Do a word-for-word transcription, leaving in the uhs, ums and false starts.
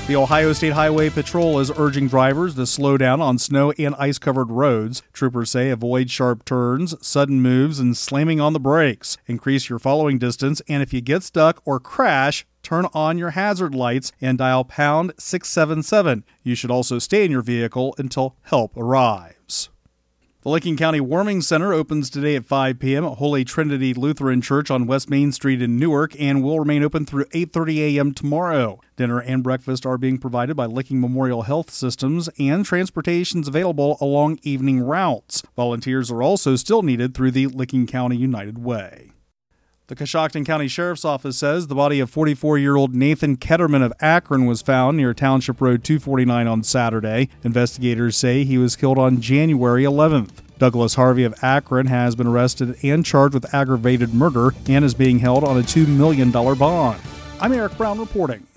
The Ohio State Highway Patrol is urging drivers to slow down on snow and ice-covered roads. Troopers say avoid sharp turns, sudden moves, and slamming on the brakes. Increase your following distance, and if you get stuck or crash, turn on your hazard lights and dial pound six seven seven. You should also stay in your vehicle until help arrives. The Licking County Warming Center opens today at five p.m. at Holy Trinity Lutheran Church on West Main Street in Newark and will remain open through eight thirty a.m. tomorrow. Dinner and breakfast are being provided by Licking Memorial Health Systems, and transportation is available along evening routes. Volunteers are also still needed through the Licking County United Way. The Coshocton County Sheriff's Office says the body of forty-four-year-old Nathan Ketterman of Akron was found near Township Road two forty-nine on Saturday. Investigators say he was killed on January eleventh. Douglas Harvey of Akron has been arrested and charged with aggravated murder and is being held on a two million dollars bond. I'm Eric Brown reporting.